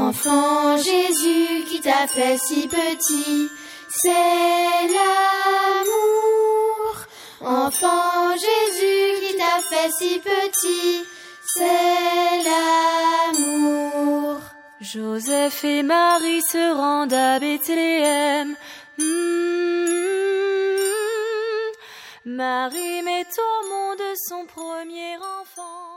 Enfant Jésus qui t'a fait si petit, c'est l'amour. Enfant Jésus qui t'a fait si petit, c'est l'amour. Joseph et Marie se rendent à Bethléem. Marie met au monde son premier enfant.